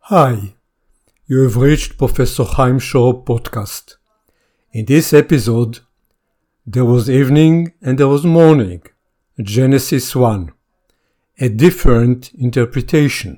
Hi, you have reached Professor Chaim Shor podcast. In this episode, there was evening and there was morning, Genesis 1, a different interpretation.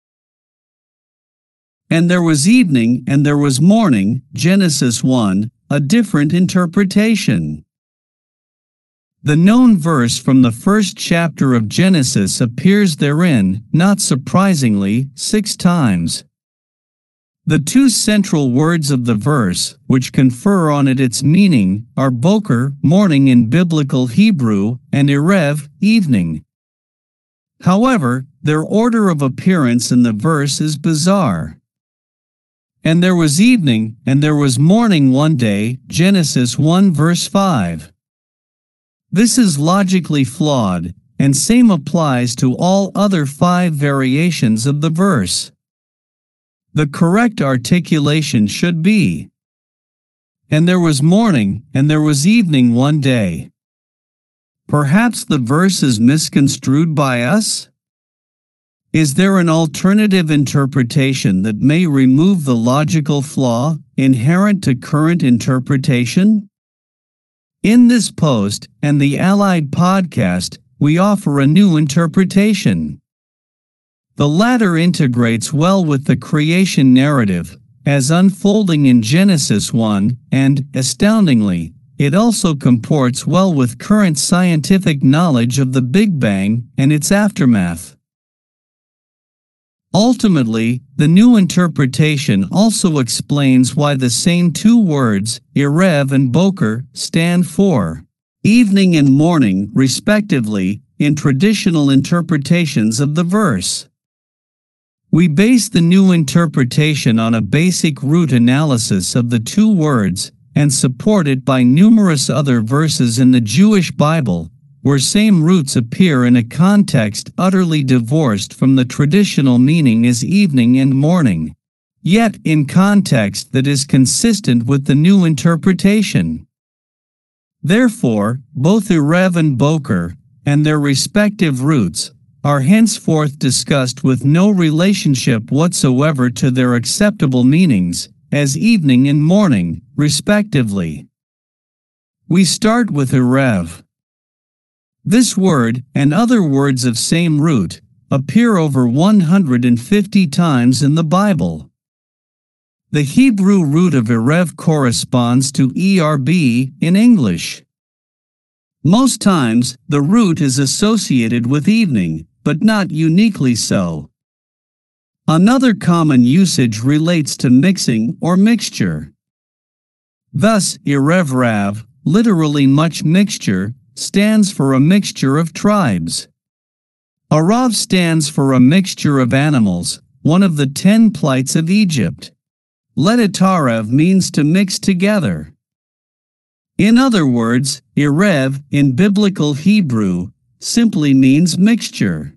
And there was evening and there was morning, Genesis 1, a different interpretation. The known verse from the first chapter of Genesis appears therein, not surprisingly, 6 times. The two central words of the verse, which confer on it its meaning, are boker, morning in biblical Hebrew, and erev, evening. However, their order of appearance in the verse is bizarre. And there was evening, and there was morning one day, Genesis 1 verse 5. This is logically flawed, and same applies to all other 5 variations of the verse. The correct articulation should be, and there was morning, and there was evening one day. Perhaps the verse is misconstrued by us? Is there an alternative interpretation that may remove the logical flaw inherent to current interpretation? In this post and the allied podcast, we offer a new interpretation. The latter integrates well with the creation narrative, as unfolding in Genesis 1, and, astoundingly, it also comports well with current scientific knowledge of the Big Bang and its aftermath. Ultimately, the new interpretation also explains why the same 2 words, erev and boker, stand for evening and morning, respectively, in traditional interpretations of the verse. We base the new interpretation on a basic root analysis of the 2 words, and support it by numerous other verses in the Jewish Bible, where same roots appear in a context utterly divorced from the traditional meaning as evening and morning, yet in context that is consistent with the new interpretation. Therefore, both erev and boker, and their respective roots, are henceforth discussed with no relationship whatsoever to their acceptable meanings, as evening and morning, respectively. We start with erev. This word, and other words of same root, appear over 150 times in the Bible. The Hebrew root of erev corresponds to erb in English. Most times, the root is associated with evening, but not uniquely so. Another common usage relates to mixing or mixture. Thus, erev rav, literally much mixture, stands for a mixture of tribes. Arav stands for a mixture of animals, one of the 10 plights of Egypt. Letatarev means to mix together. In other words, erev, in biblical Hebrew, simply means mixture.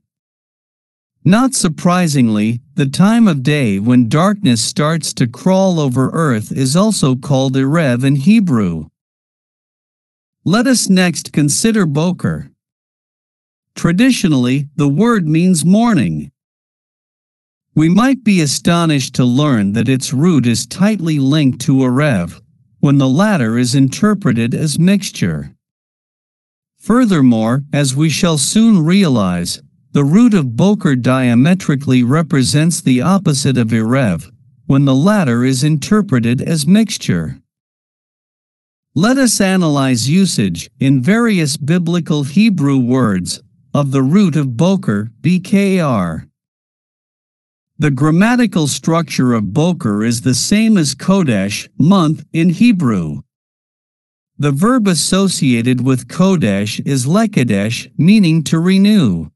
Not surprisingly, the time of day when darkness starts to crawl over earth is also called erev in Hebrew. Let us next consider boker. Traditionally, the word means morning. We might be astonished to learn that its root is tightly linked to erev, when the latter is interpreted as mixture. Furthermore, as we shall soon realize, the root of boker diametrically represents the opposite of erev, when the latter is interpreted as mixture. Let us analyze usage, in various biblical Hebrew words, of the root of boker, bkr. The grammatical structure of boker is the same as kodesh, month, in Hebrew. The verb associated with kodesh is lekadesh, meaning to renew.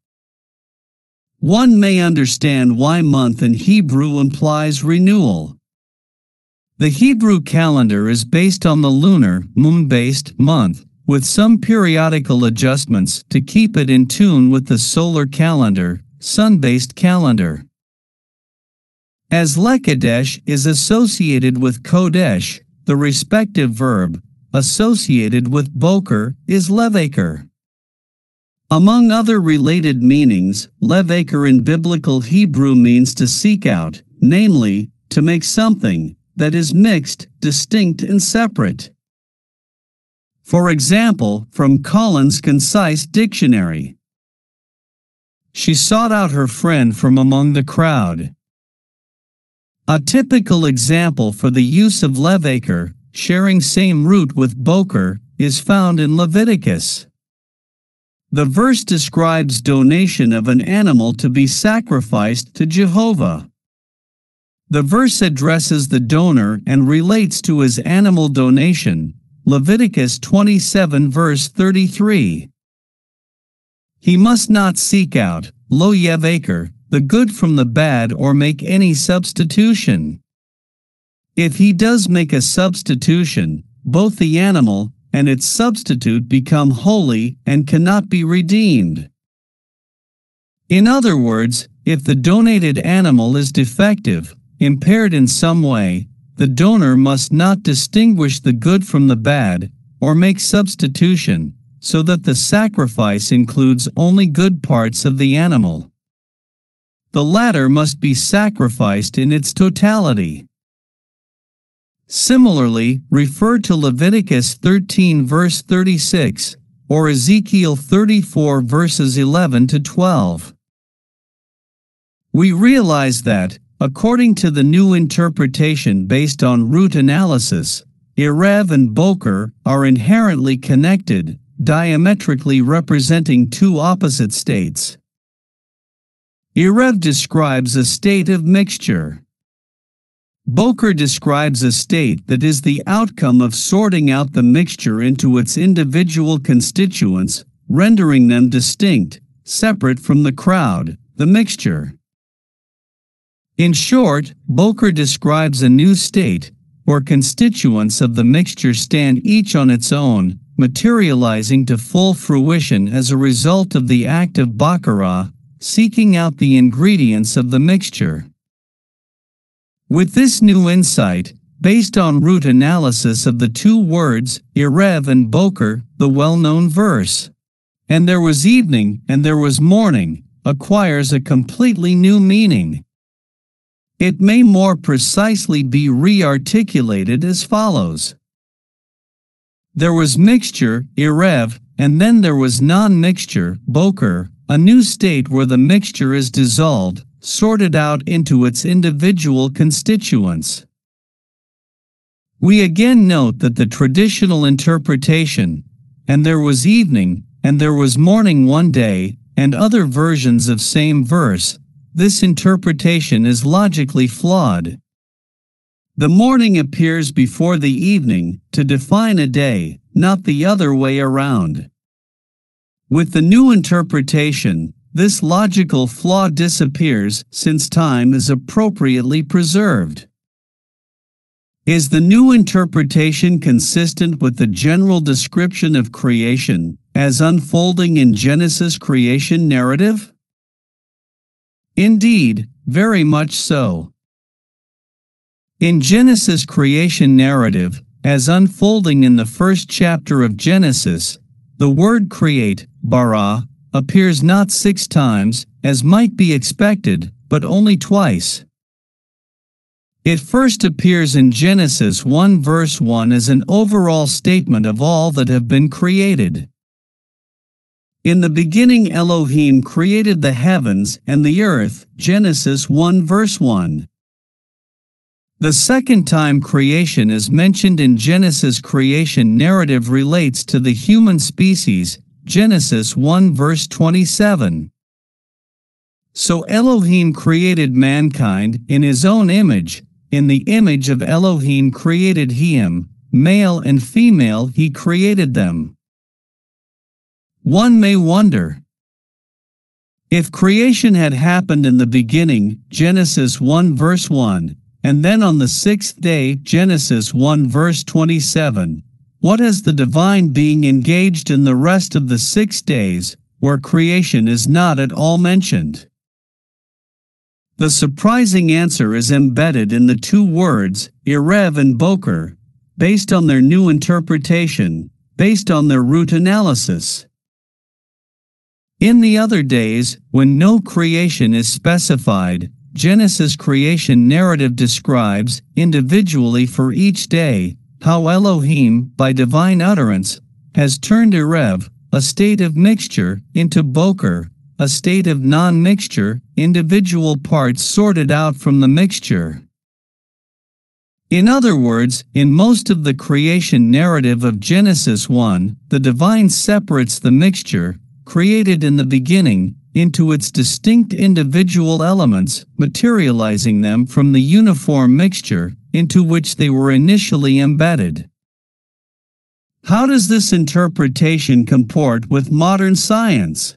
One may understand why month in Hebrew implies renewal. The Hebrew calendar is based on the lunar, moon-based month, with some periodical adjustments to keep it in tune with the solar calendar, sun-based calendar. As lekadesh is associated with kodesh, the respective verb, associated with boker, is levaker. Among other related meanings, levaker in biblical Hebrew means to seek out, namely, to make something that is mixed, distinct, and separate. For example, from Collins' Concise Dictionary. She sought out her friend from among the crowd. A typical example for the use of levaker, sharing same root with boker, is found in Leviticus. The verse describes donation of an animal to be sacrificed to Jehovah. The verse addresses the donor and relates to his animal donation, Leviticus 27 verse 33. He must not seek out, lo yevaker, the good from the bad or make any substitution. If he does make a substitution, both the animal and its substitute become holy and cannot be redeemed. In other words, if the donated animal is defective, impaired in some way, the donor must not distinguish the good from the bad, or make substitution, so that the sacrifice includes only good parts of the animal. The latter must be sacrificed in its totality. Similarly, refer to Leviticus 13 verse 36, or Ezekiel 34 verses 11 to 12. We realize that, according to the new interpretation based on root analysis, Erev and Boker are inherently connected, diametrically representing two opposite states. Erev describes a state of mixture. Boker describes a state that is the outcome of sorting out the mixture into its individual constituents, rendering them distinct, separate from the crowd, the mixture. In short, Boker describes a new state, where constituents of the mixture stand each on its own, materializing to full fruition as a result of the act of Baccara, seeking out the ingredients of the mixture. With this new insight, based on root analysis of the two words, Erev and Boker, the well-known verse, "And there was evening and there was morning," acquires a completely new meaning. It may more precisely be re-articulated as follows. There was mixture, Erev, and then there was non-mixture, Boker, a new state where the mixture is dissolved, sorted out into its individual constituents. We again note that the traditional interpretation, "and there was evening, and there was morning one day," and other versions of same verse, this interpretation is logically flawed. The morning appears before the evening to define a day, not the other way around. With the new interpretation, this logical flaw disappears since time is appropriately preserved. Is the new interpretation consistent with the general description of creation as unfolding in Genesis creation narrative? Indeed, very much so. In Genesis creation narrative, as unfolding in the first chapter of Genesis, the word create, bara, appears not 6 times, as might be expected, but only twice. It first appears in Genesis 1 verse 1 as an overall statement of all that have been created. In the beginning Elohim created the heavens and the earth, Genesis 1 verse 1. The second time creation is mentioned in Genesis creation narrative relates to the human species, Genesis 1 verse 27. So Elohim created mankind in his own image, in the image of Elohim created he him, male and female he created them. One may wonder, if creation had happened in the beginning, Genesis 1 verse 1, and then on the 6th day, Genesis 1 verse 27, what has the divine being engaged in the rest of the 6 days, where creation is not at all mentioned? The surprising answer is embedded in the two words, Erev and Boker, based on their new interpretation, based on their root analysis. In the other days, when no creation is specified, Genesis creation narrative describes, individually for each day, how Elohim, by divine utterance, has turned Erev, a state of mixture, into Boker, a state of non-mixture, individual parts sorted out from the mixture. In other words, in most of the creation narrative of Genesis 1, the divine separates the mixture, created in the beginning, into its distinct individual elements, materializing them from the uniform mixture into which they were initially embedded. How does this interpretation comport with modern science?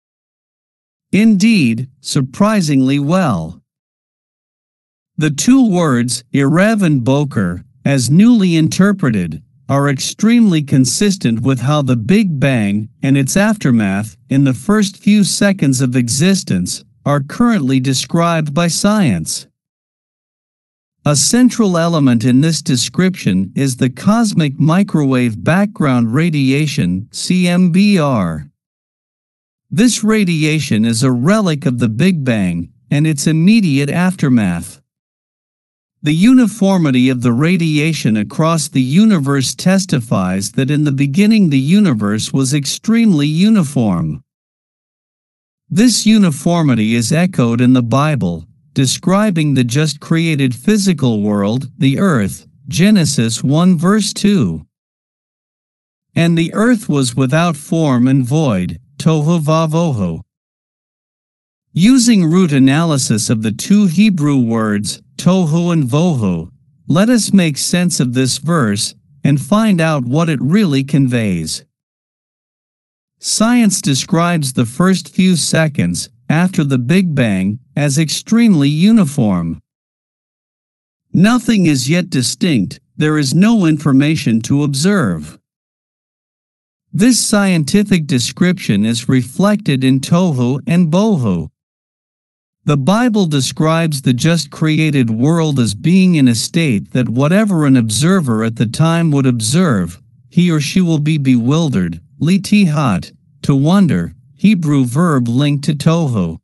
Indeed, surprisingly well. The two words, Erev and Boker, as newly interpreted, are extremely consistent with how the Big Bang and its aftermath in the first few seconds of existence are currently described by science. A central element in this description is the cosmic microwave background radiation, CMBR. This radiation is a relic of the Big Bang and its immediate aftermath. The uniformity of the radiation across the universe testifies that in the beginning the universe was extremely uniform. This uniformity is echoed in the Bible, describing the just created physical world, the earth, Genesis 1 verse 2. And the earth was without form and void, tohu vavohu. Using root analysis of the two Hebrew words, tohu and vohu, let us make sense of this verse and find out what it really conveys. Science describes the first few seconds after the Big Bang as extremely uniform. Nothing is yet distinct, there is no information to observe. This scientific description is reflected in tohu and bohu. The Bible describes the just created world as being in a state that whatever an observer at the time would observe, he or she will be bewildered, litihat, to wonder, Hebrew verb linked to tohu.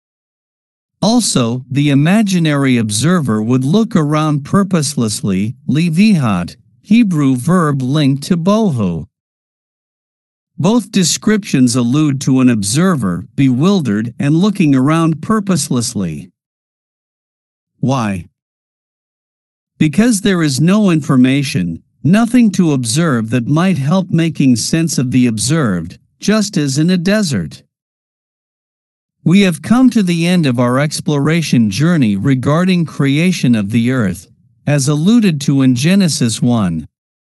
Also, the imaginary observer would look around purposelessly, livihat, Hebrew verb linked to bohu. Both descriptions allude to an observer, bewildered and looking around purposelessly. Why? Because there is no information, nothing to observe that might help making sense of the observed, just as in a desert. We have come to the end of our exploration journey regarding creation of the earth, as alluded to in Genesis 1.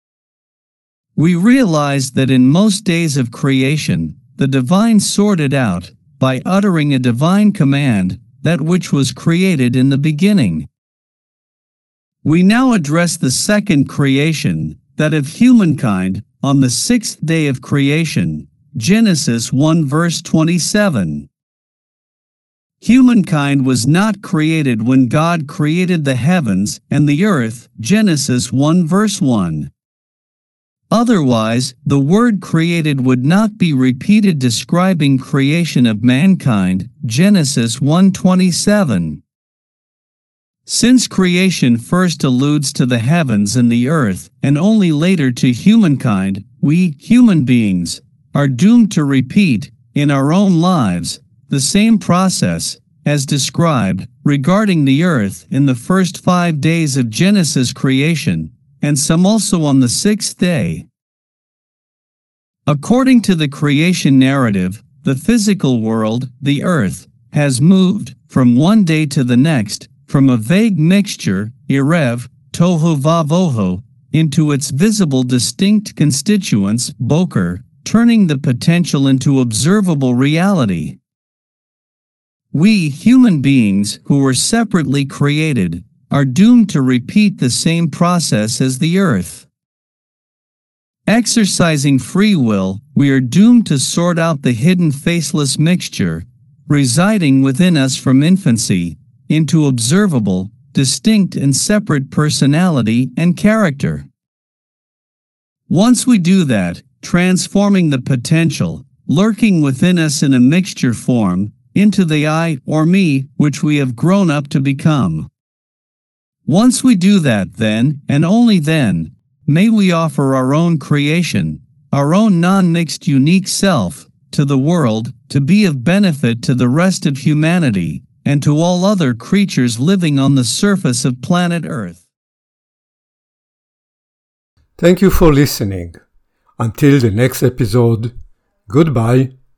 We realized that in most days of creation, the divine sorted out, by uttering a divine command, that which was created in the beginning. We now address the second creation, that of humankind, on the sixth day of creation, Genesis 1 verse 27. Humankind was not created when God created the heavens and the earth, Genesis 1 verse 1. Otherwise, the word created would not be repeated describing creation of mankind, Genesis 1:27. Since creation first alludes to the heavens and the earth, and only later to humankind, we, human beings, are doomed to repeat, in our own lives, the same process, as described, regarding the earth in the first 5 days of Genesis creation, and some also on the sixth day. According to the creation narrative, the physical world, the earth, has moved, from one day to the next, from a vague mixture, Erev, tohu vavohu, into its visible distinct constituents, Boker, turning the potential into observable reality. We, human beings, who were separately created, are doomed to repeat the same process as the earth. Exercising free will, we are doomed to sort out the hidden faceless mixture, residing within us from infancy, into observable, distinct and separate personality and character. Once we do that, transforming the potential, lurking within us in a mixture form, into the I or me which we have grown up to become. Once we do that, then, and only then, may we offer our own creation, our own non-mixed unique self, to the world, to be of benefit to the rest of humanity, and to all other creatures living on the surface of planet Earth. Thank you for listening. Until the next episode, goodbye.